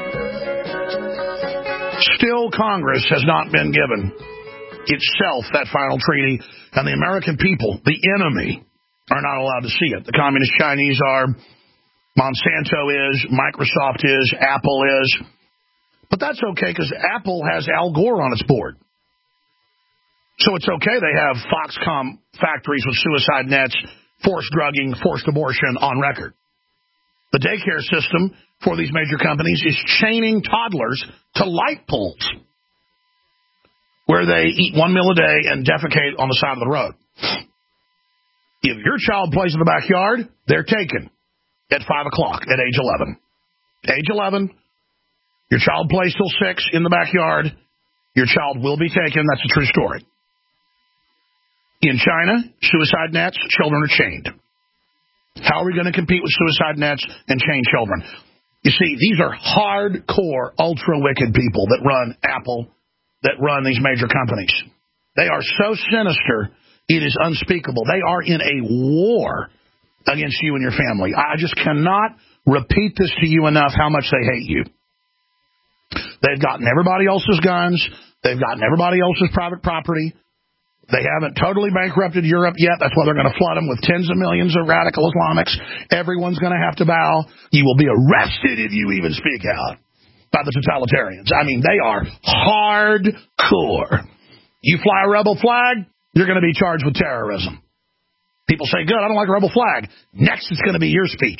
Still, Congress has not been given itself that final treaty, and the American people, the enemy, are not allowed to see it. The Communist Chinese are, Monsanto is, Microsoft is, Apple is. But that's okay because Apple has Al Gore on its board. So it's okay they have Foxconn factories with suicide nets, forced drugging, forced abortion on record. The daycare system for these major companies is chaining toddlers to light poles where they eat one meal a day and defecate on the side of the road. If your child plays in the backyard, they're taken at 5 o'clock at age 11. Age 11, your child plays till 6 in the backyard, your child will be taken. That's a true story. In China, suicide nets, children are chained. How are we going to compete with suicide nets and chain children? You see, these are hardcore, ultra-wicked people that run Apple, that run these major companies. They are so sinister, it is unspeakable. They are in a war against you and your family. I just cannot repeat this to you enough how much they hate you. They've gotten everybody else's guns. They've gotten everybody else's private property. They haven't totally bankrupted Europe yet. That's why they're going to flood them with tens of millions of radical Islamics. Everyone's going to have to bow. You will be arrested if you even speak out by the totalitarians. I mean, they are hardcore. You fly a rebel flag, you're going to be charged with terrorism. People say, good, I don't like a rebel flag. Next, it's going to be your speech.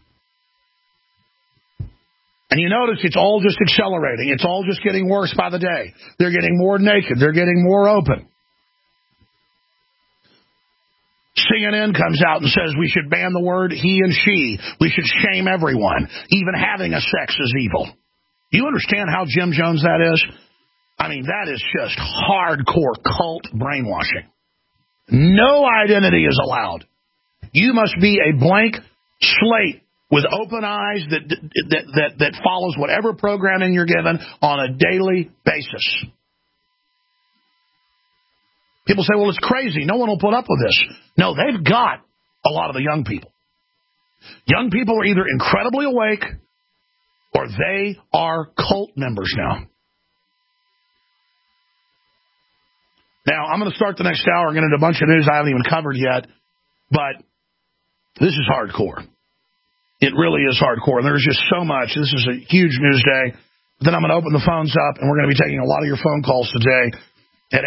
And you notice it's all just accelerating. It's all just getting worse by the day. They're getting more naked. They're getting more open. CNN comes out and says we should ban the word he and she. We should shame everyone. Even having a sex is evil. You understand how Jim Jones that is? I mean, that is just hardcore cult brainwashing. No identity is allowed. You must be a blank slate with open eyes that follows whatever programming you're given on a daily basis. People say, well, it's crazy. No one will put up with this. No, they've got a lot of the young people. Young people are either incredibly awake or they are cult members now. Now, I'm going to start the next hour and get into a bunch of news I haven't even covered yet, but this is hardcore. It really is hardcore. And there's just so much. This is a huge news day. Then I'm going to open the phones up, and we're going to be taking a lot of your phone calls today at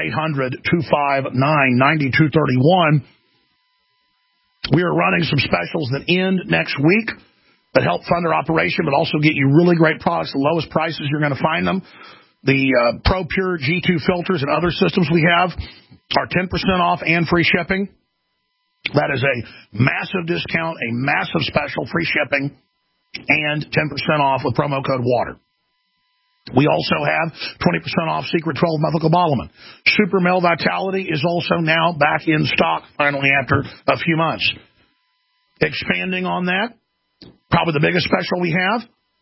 800-259-9231. We are running some specials that end next week that help fund our operation, but also get you really great products, the lowest prices you're going to find them. The ProPure G2 filters and other systems we have are 10% off and free shipping. That is a massive discount, a massive special, free shipping, and 10% off with promo code WATER. We also have 20% off Secret 12-methylcobalamin. Super Male Vitality is also now back in stock, finally, after a few months. Expanding on that, probably the biggest special we have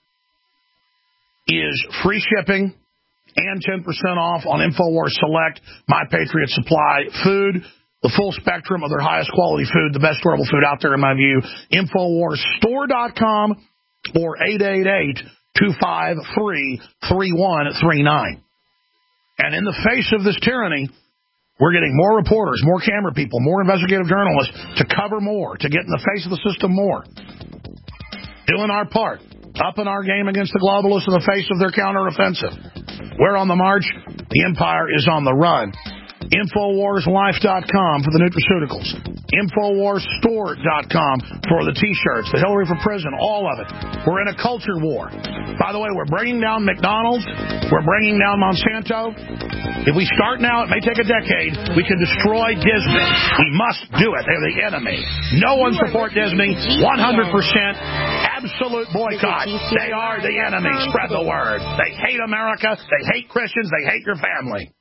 is free shipping and 10% off on InfoWars Select, My Patriot Supply food, the full spectrum of their highest quality food, the best durable food out there in my view. InfoWarsStore.com or 888-253-3139. And in the face of this tyranny, we're getting more reporters, more camera people, more investigative journalists to cover more, to get in the face of the system more. Doing our part. Upping our game against the globalists in the face of their counteroffensive. We're on the march. The empire is on the run. InfoWarsLife.com for the nutraceuticals. InfoWarsStore.com for the T-shirts, the Hillary for Prison, all of it. We're in a culture war. By the way, we're bringing down McDonald's. We're bringing down Monsanto. If we start now, it may take a decade. We can destroy Disney. We must do it. They're the enemy. No one support Disney. 100% absolute boycott. They are the enemy. Spread the word. They hate America. They hate Christians. They hate your family.